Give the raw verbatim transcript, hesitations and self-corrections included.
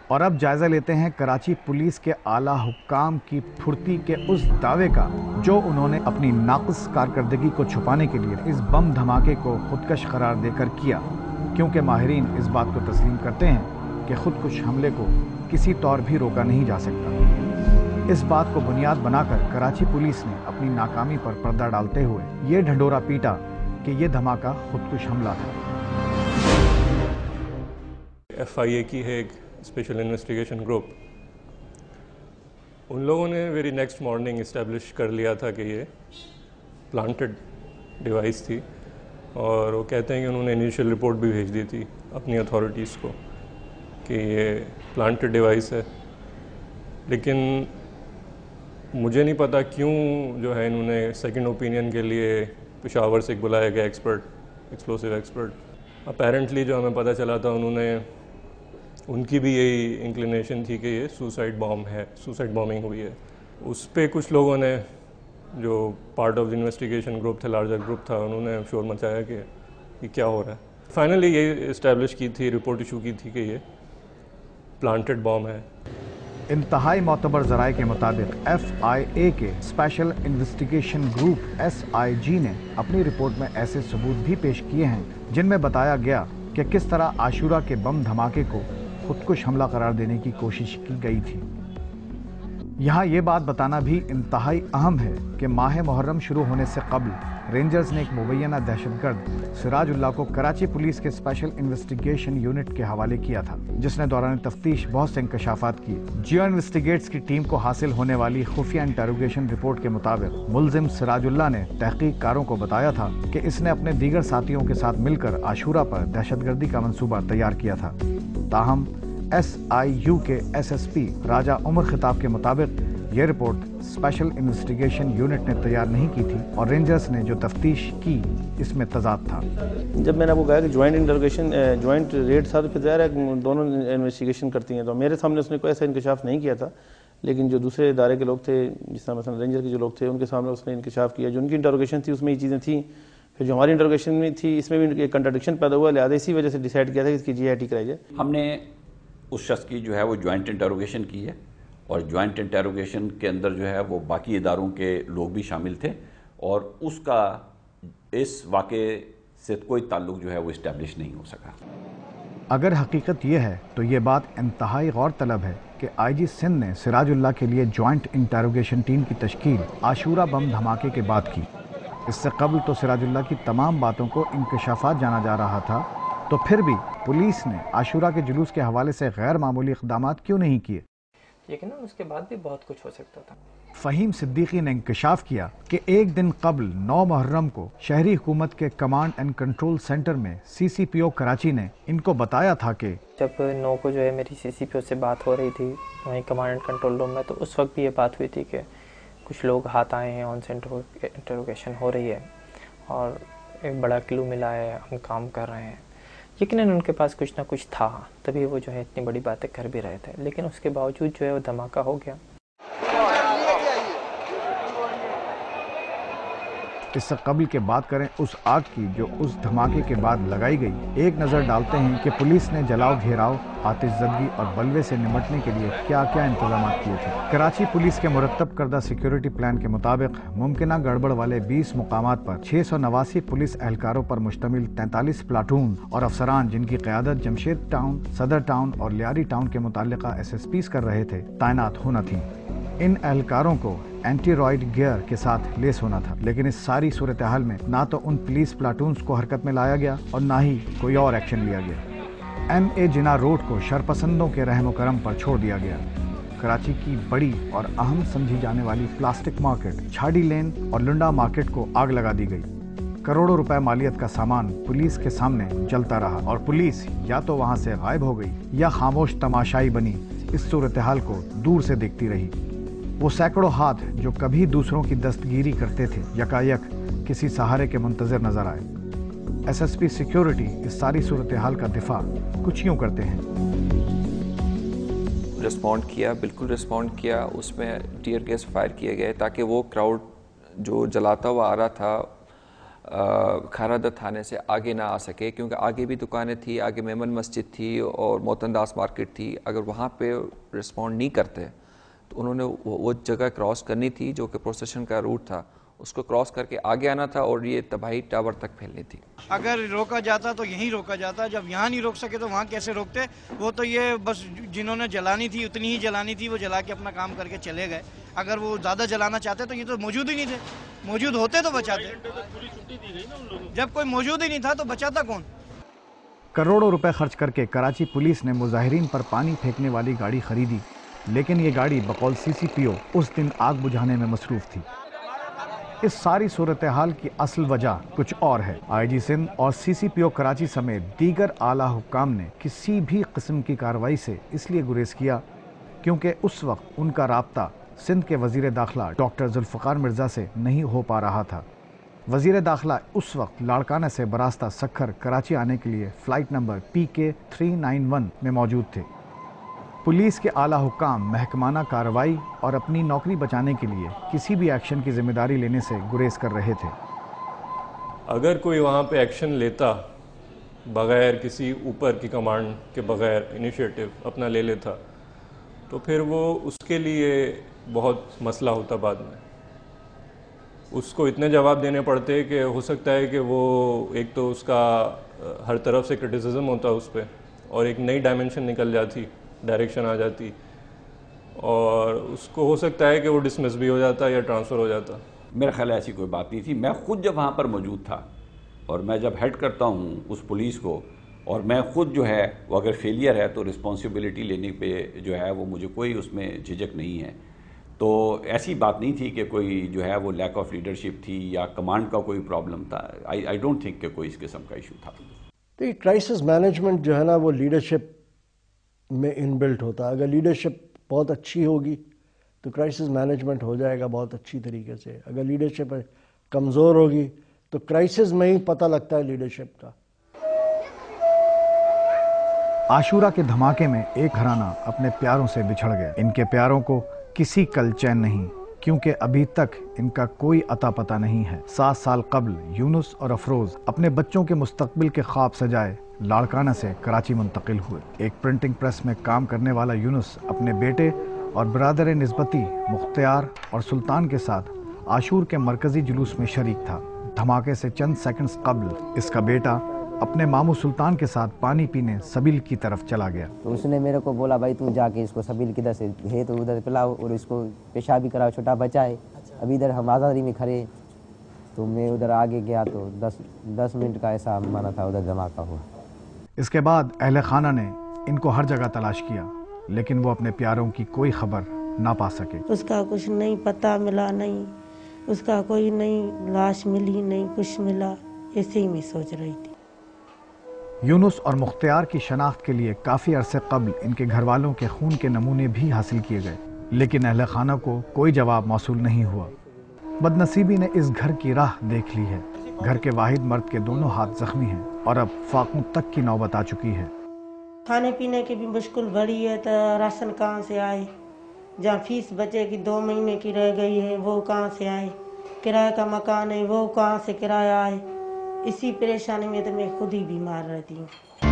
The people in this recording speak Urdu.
اور اب جائزہ لیتے ہیں کراچی پولیس کے اعلیٰ حکام کی پھرتی کے اس دعوے کا جو انہوں نے اپنی ناقص کارکردگی کو چھپانے کے لیے اس بم دھماکے کو خودکش قرار دے کر کیا، کیونکہ ماہرین اس بات کو تسلیم کرتے ہیں کہ خودکش حملے کو کسی طور بھی روکا نہیں جا سکتا۔ اس بات کو بنیاد بنا کر کراچی پولیس نے اپنی ناکامی پر پردہ ڈالتے ہوئے یہ ڈھنڈورا پیٹا کہ یہ دھماکہ خودکش حملہ تھا۔ ایف آئی اے کی ہے ایک اسپیشل انویسٹیگیشن گروپ، ان لوگوں نے ویری نیکسٹ مارننگ اسٹیبلش کر لیا تھا کہ یہ پلانٹڈ ڈیوائس تھی، اور وہ کہتے ہیں کہ انہوں نے انیشیل رپورٹ بھی بھیج دی تھی اپنی اتھارٹیز کو کہ یہ پلانٹڈ ڈیوائس ہے، لیکن مجھے نہیں پتا کیوں جو ہے انہوں نے سیکنڈ اوپینین کے لیے پشاور سے بلایا گیا ایکسپرٹ ایکسپلوسیو ایکسپرٹ۔ اپیرنٹلی جو ہمیں پتہ چلا تھا انہوں نے ان کی بھی یہی انکلینیشن تھی کہ یہ سوسائڈ بام ہے، سوسائڈ بامنگ ہوئی ہے۔ اس پہ کچھ لوگوں نے جو پارٹ آف انویسٹیگیشن گروپ تھے، لارجر گروپ تھا، انہوں نے شور مچایا کہ یہ کیا ہو رہا ہے۔ فائنلی یہ اسٹیبلش کی تھی، رپورٹ ایشو کی تھی کہ یہ پلانٹڈ بام ہے۔ انتہائی معتبر ذرائع کے مطابق ایف آئی اے کے special investigation group S I G نے اپنی رپورٹ میں ایسے ثبوت بھی پیش کیے ہیں جن میں بتایا گیا کہ کس طرح عاشورہ کے بم دھماکے کو خودکش حملہ قرار دینے کی کوشش کی گئی تھی۔ یہاں یہ بات بتانا بھی انتہائی اہم ہے کہ ماہ محرم شروع ہونے سے قبل رینجرز نے ایک مبینہ دہشت گرد سراج اللہ کو کراچی پولیس کے اسپیشل انویسٹیگیشن یونٹ کے حوالے کیا تھا، جس نے دوران تفتیش بہت سے انکشافات کیے۔ جیو انویسٹیگیٹس کی ٹیم کو حاصل ہونے والی خفیہ انٹروگیشن رپورٹ کے مطابق ملزم سراج اللہ نے تحقیق کاروں کو بتایا تھا کہ اس نے اپنے دیگر ساتھیوں کے ساتھ مل کر عاشورہ پر دہشت گردی کا منصوبہ تیار کیا تھا۔ تاہم ایس آئی یو کے S S P Raja Umar Khattab کے مطابق یہ رپورٹ اسپیشل انویسٹیگیشن یونٹ نے تیار نہیں کی تھی اور رینجرز نے جو تفتیش کی اس میں تضاد تھا۔ جب میں نے آپ کو کہا کہ جوائنٹ انٹروگیشن جوائنٹ ریڈ تھا تو پھر ظاہر ہے دونوں انویسٹیگیشن کرتی ہیں، تو میرے سامنے اس نے کوئی ایسا انکشاف نہیں کیا تھا، لیکن جو دوسرے ادارے کے لوگ تھے جس طرح مثلا رینجر کے جو لوگ تھے ان کے سامنے اس نے انکشاف کیا، جو ان کی انٹروگیشن تھی اس میں یہ چیزیں تھیں، پھر جو ہماری انٹروگیشن میں تھی اس میں بھی ایک کنٹراڈکشن پیدا ہوا، لہٰذا اسی وجہ سے ڈیسائیڈ کیا تھا کہ اس کی جی آئی ٹی کرائی جائے۔ ہم نے اس شخص کی جو ہے وہ جوائنٹ انٹروگیشن کی ہے، اور جوائنٹ انٹروگیشن کے اندر جو ہے وہ باقی اداروں کے لوگ بھی شامل تھے، اور اس کا اس واقعے سے کوئی تعلق جو ہے وہ اسٹیبلش نہیں ہو سکا۔ اگر حقیقت یہ ہے تو یہ بات انتہائی غور طلب ہے کہ آئی جی سندھ نے سراج اللہ کے لیے جوائنٹ انٹروگیشن ٹیم کی تشکیل عاشورہ بم دھماکے کے بعد کی۔ اس سے قبل تو سراج اللہ کی تمام باتوں کو انکشافات جانا جا رہا تھا، تو پھر بھی پولیس نے عاشورہ کے جلوس کے حوالے سے غیر معمولی اقدامات کیوں نہیں کیے؟ لیکن اس کے بعد بھی بہت کچھ ہو سکتا تھا۔ فہیم صدیقی نے انکشاف کیا کہ ایک دن قبل نو محرم کو شہری حکومت کے کمانڈ اینڈ کنٹرول سینٹر میں سی سی پی او کراچی نے ان کو بتایا تھا کہ جب نو کو جو ہے میری سی سی پی او سے بات ہو رہی تھی وہیں کمانڈ اینڈ کنٹرول روم میں، تو اس وقت بھی یہ بات ہوئی تھی کہ کچھ لوگ ہاتھ آئے ہیں، آن سے انٹروگیشن ہو رہی ہے اور ایک بڑا کلو ملا ہے، ہم کام کر رہے ہیں۔ یقیناً ان کے پاس کچھ نہ کچھ تھا، تبھی وہ جو ہے اتنی بڑی باتیں کر بھی رہے تھے، لیکن اس کے باوجود جو ہے وہ دھماکہ ہو گیا۔ اس سے قبل کے بات کریں اس آگ کی جو اس دھماکے کے بعد لگائی گئی، ایک نظر ڈالتے ہیں کہ پولیس نے جلاؤ گھیراؤ، آتش زدگی اور بلوے سے نمٹنے کے لیے کیا کیا انتظامات کیے تھے۔ کراچی پولیس کے مرتب کردہ سیکیورٹی پلان کے مطابق ممکنہ گڑبڑ والے بیس مقامات پر چھ سو نواسی پولیس اہلکاروں پر مشتمل تینتالیس پلاٹون اور افسران، جن کی قیادت جمشید ٹاؤن، صدر ٹاؤن اور لیاری ٹاؤن کے متعلقہ ایس ایس پیز کر رہے تھے، تعینات ہونا تھیں۔ ان اہلکاروں کو اینٹی رائڈ گیئر کے ساتھ لیس ہونا تھا، لیکن اس ساری صورتحال میں نہ تو ان پولیس پلاٹونز کو حرکت میں لایا گیا اور نہ ہی کوئی اور ایکشن لیا گیا۔ ایم اے جناح روڈ کو شرپسندوں کے رحم و کرم پر چھوڑ دیا گیا۔ کراچی کی بڑی اور اہم سمجھی جانے والی پلاسٹک مارکیٹ چھاڑی لین اور لنڈا مارکیٹ کو آگ لگا دی گئی۔ کروڑوں روپے مالیت کا سامان پولیس کے سامنے جلتا رہا اور پولیس یا تو وہاں سے غائب ہو گئی یا خاموش تماشائی بنی اس صورتحال کو دور سے دیکھتی رہی۔ وہ سینکڑوں ہاتھ جو کبھی دوسروں کی دستگیری کرتے تھے، یکایک کسی سہارے کے منتظر نظر آئے۔ ایس ایس پی سیکیورٹی اس ساری صورتحال کا دفاع کچھ یوں کرتے ہیں۔ رسپونڈ کیا، بالکل رسپونڈ کیا، اس میں ٹیئر گیس فائر کیے گئے تاکہ وہ کراؤڈ جو جلاتا ہوا آ رہا تھا کھارادہ تھانے سے آگے نہ آ سکے، کیونکہ آگے بھی دکانیں تھی، آگے میمن مسجد تھی اور موتن داس مارکیٹ تھی. اگر وہاں پہ رسپونڈ نہیں کرتے تو انہوں نے وہ جگہ کراس کرنی تھی جو کہ پروسیشن کا روٹ تھا، اس کو کراس کر کے آگے آنا تھا اور یہ تباہی ٹاور تک پھیلنی تھی. اگر روکا جاتا تو یہیں روکا جاتا، جب یہاں نہیں روک سکے تو وہاں کیسے روکتے؟ وہ تو یہ بس جنہوں نے جلانی تھی اتنی ہی جلانی تھی، وہ جلا کے اپنا کام کر کے چلے گئے. اگر وہ زیادہ جلانا چاہتے تو یہ تو موجود ہی نہیں تھے، موجود ہوتے تو بچاتے. جب کوئی موجود ہی نہیں تھا تو بچاتا کون؟ کروڑوں روپے خرچ کر کے کراچی پولیس نے مظاہرین پر پانی پھینکنے والی گاڑی خریدی، لیکن یہ گاڑی بقول سی سی پی او اس دن آگ بجھانے میں مصروف تھی. اس ساری صورتحال کی اصل وجہ کچھ اور ہے. آئی جی سندھ اور سی سی پی او کراچی سمیت دیگر اعلیٰ حکام نے کسی بھی قسم کی کارروائی سے اس لیے گریز کیا کیونکہ اس وقت ان کا رابطہ سندھ کے وزیر داخلہ ڈاکٹر ذوالفقار مرزا سے نہیں ہو پا رہا تھا. وزیر داخلہ اس وقت لاڑکانہ سے براستہ سکھر کراچی آنے کے لیے فلائٹ نمبر پی کے تھری نائن ون میں موجود تھے. پولیس کے اعلیٰ حکام محکمانہ کارروائی اور اپنی نوکری بچانے کے لیے کسی بھی ایکشن کی ذمہ داری لینے سے گریز کر رہے تھے. اگر کوئی وہاں پہ ایکشن لیتا بغیر کسی اوپر کی کمانڈ کے بغیر انیشیٹو اپنا لے لیتا تو پھر وہ اس کے لیے بہت مسئلہ ہوتا بعد میں. اس کو اتنے جواب دینے پڑتے کہ ہو سکتا ہے کہ وہ ایک تو اس کا ہر طرف سے کرٹیسزم ہوتا اس پہ اور ایک نئی ڈائمنشن نکل جاتی، ڈائریکشن آ جاتی، اور اس کو ہو سکتا ہے کہ وہ ڈسمس بھی ہو جاتا یا ٹرانسفر ہو جاتا. میرا خیال ایسی کوئی بات نہیں تھی. میں خود جب وہاں پر موجود تھا اور میں جب ہیڈ کرتا ہوں اس پولیس کو، اور میں خود جو ہے وہ اگر فیلئر ہے تو رسپانسبلٹی لینے پہ جو ہے وہ مجھے کوئی اس میں جھجک نہیں ہے. تو ایسی بات نہیں تھی کہ کوئی جو ہے وہ لیک آف لیڈرشپ تھی یا کمانڈ کا کوئی پرابلم تھا. آئی آئی ڈونٹ تھنک کہ کوئی اس قسم کا ایشو تھا. تو یہ کرائسس مینجمنٹ جو ہے نا وہ لیڈرشپ میں ان بلٹ ہوتا ہے. اگر لیڈرشپ بہت اچھی ہوگی تو کرائسس مینجمنٹ ہو جائے گا بہت اچھی طریقے سے. اگر لیڈرشپ کمزور ہوگی تو کرائسس میں ہی پتہ لگتا ہے لیڈرشپ کا. عاشورہ کے دھماکے میں ایک گھرانہ اپنے پیاروں سے بچھڑ گئے. ان کے پیاروں کو کسی کل چین نہیں کیونکہ ابھی تک ان کا کوئی عطا پتہ نہیں ہے. سات سال قبل یونس اور افروز اپنے بچوں کے مستقبل کے خواب سجائے لاڑکانہ سے کراچی منتقل ہوئے. ایک پرنٹنگ پریس میں کام کرنے والا یونس اپنے بیٹے اور برادر نسبتی مختار اور سلطان کے ساتھ عاشور کے مرکزی جلوس میں شریک تھا. دھماکے سے چند سیکنڈز قبل اس کا بیٹا اپنے ماموں سلطان کے ساتھ پانی پینے سبیل کی طرف چلا گیا. تو اس نے میرے کو بولا بھائی تو جا کے اس کو سبیل کدھر سے ہے تو ادھر پلاؤ اور اس کو پیشاب بھی کراؤ، چھوٹا بچہ ہے. ابھی ادھر ہم آزادی میں کھڑے تو میں ادھر آگے گیا تو دس دس منٹ کا ایسا مانا تھا ادھر دھماکہ ہوا. اس کے بعد اہل خانہ نے ان کو ہر جگہ تلاش کیا لیکن وہ اپنے پیاروں کی کوئی خبر نہ پا سکے. اس کا کچھ نہیں پتہ ملا، نہیں اس کا کوئی نہیں لاش ملی، نہیں کچھ ملا. ایسے ہی میں سوچ رہی تھی. یونس اور مختار کی شناخت کے لیے کافی عرصے قبل ان کے گھر والوں کے خون کے نمونے بھی حاصل کیے گئے لیکن اہل خانہ کو کوئی جواب موصول نہیں ہوا. بد نصیبی نے اس گھر کی راہ دیکھ لی ہے. گھر کے واحد مرد کے دونوں ہاتھ زخمی ہیں اور اب فاقوں تک کی نوبت آ چکی ہے. کھانے پینے کی بھی مشکل بڑی ہے تو راشن کہاں سے آئے؟ جہاں فیس بچے کی دو مہینے کی رہ گئی ہے وہ کہاں سے آئے؟ کرایہ کا مکان ہے وہ کہاں سے کرایہ آئے؟ اسی پریشانی میں تو میں خود ہی بیمار رہتی ہوں.